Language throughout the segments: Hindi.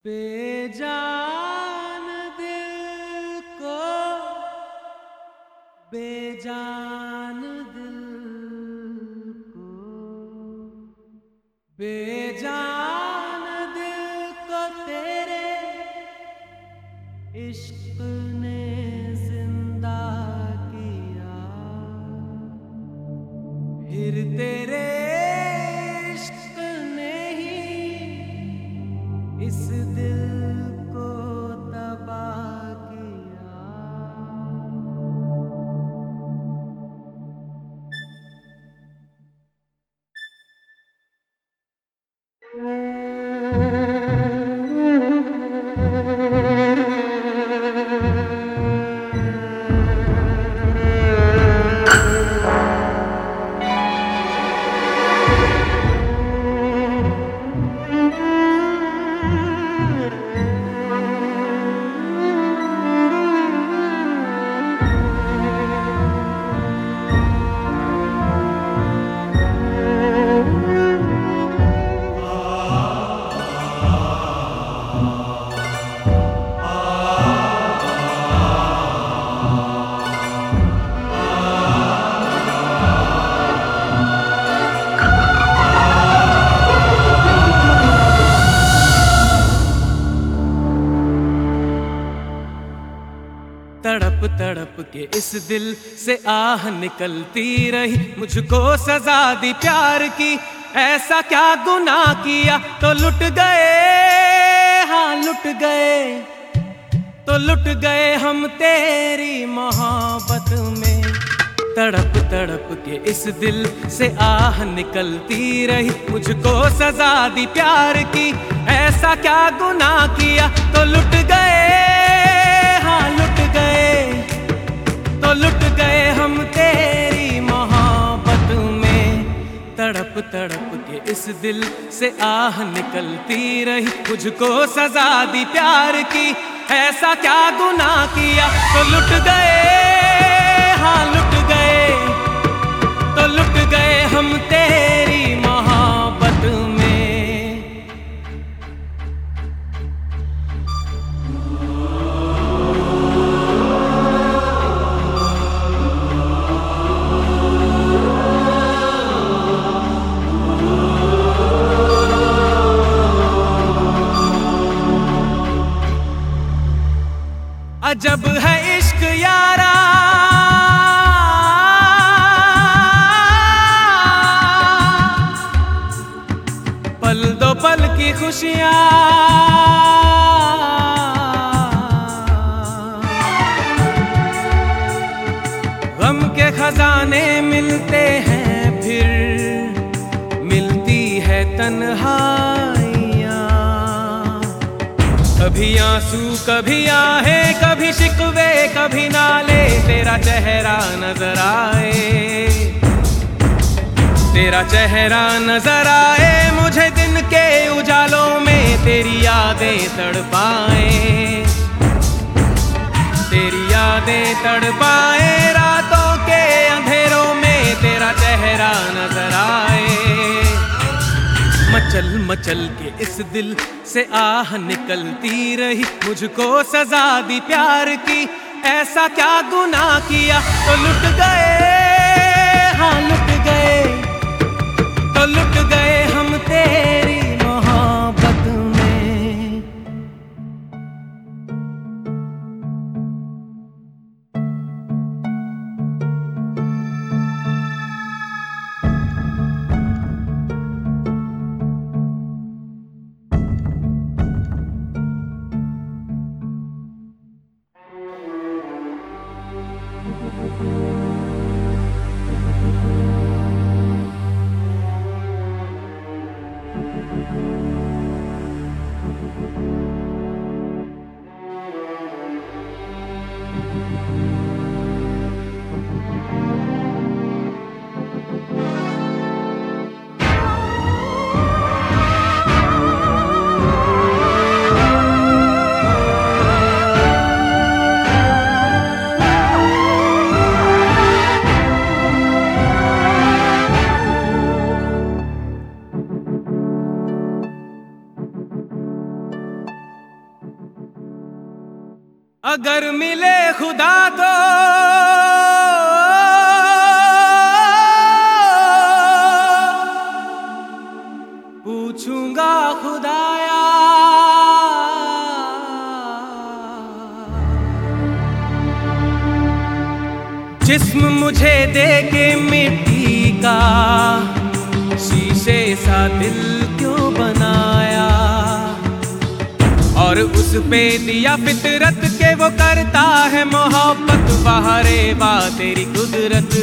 बेजान दिल को बेजान दिल को बेजान दिल को तेरे इश्क ने जिंदा किया। फिर तेरे इश्क ने ही इस दिल को तबाह किया। तड़प तड़प के इस दिल से आह निकलती रही, मुझको सजा दी प्यार की। ऐसा क्या गुनाह किया तो लुट गए, हाँ लुट गए, तो लुट गए हम तेरी मोहब्बत में। तड़प तड़प के इस दिल से आह निकलती रही, मुझको सजा दी प्यार की। ऐसा क्या गुनाह किया तो लुट गए, हाँ लुट गए, तो लुट गए हम तेरी मोहब्बत में। तड़प तड़प के इस दिल से आह निकलती रही, मुझको सजा दी प्यार की। ऐसा क्या गुनाह किया तो लुट गए, हाँ लुट गए, तो लुट गए हम तेरी मोहब्बत में। अजब है इश्क यारा, पल दो पल की खुशियां, गम के खजाने मिलते हैं, फिर मिलती है तन्हाइयां। कभी आंसू कभी आहे, कभी शिकवे कभी नाले, तेरा चेहरा नजर आए, तेरा चेहरा नजर आए मुझे दिन के उजालों में। तेरी यादें तड़पाए, तेरी यादें तड़पाए, रातों के अंधेरों में तेरा चेहरा नजर आए। मचल मचल के इस दिल से आह निकलती रही, मुझको सजा दी प्यार की। ऐसा क्या गुनाह किया तो लुट गए, हाँ लुट गए, तो लुट गए हम तेरी मोहब्बत में। अगर मिले खुदा तो पूछूंगा खुदाया जिस्म मुझे दे के मिट्टी का शीशे सा दिल क्यों बनाया और उस पे दिया फितरत के वो करता है मोहब्बत। बाहरे वाह तेरी कुदरत,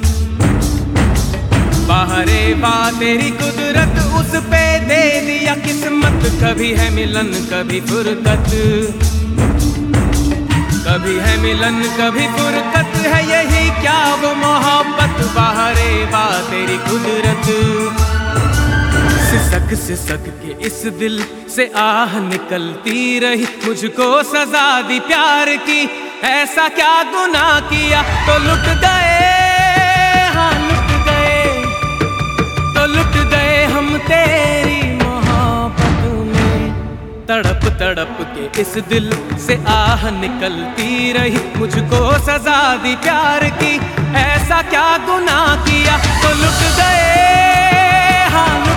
बाहरे वाह तेरी कुदरत, उस पे दे दिया किस्मत। कभी है मिलन कभी फुरकत, कभी है मिलन कभी फुरकत, है यही क्या वो मोहब्बत। बाहरे वाह तेरी कुदरत। सिसक सिसक के इस दिल से आह निकलती रही, मुझको सजा दी प्यार की। ऐसा क्या गुनाह किया तो लुट गए, हाँ लुट गए, तो लुट गए हम तेरी मोहब्बत में। तड़प तड़प के इस दिल से आह निकलती रही, मुझको सजा दी प्यार की। ऐसा क्या गुनाह किया तो लुट गए, हाँ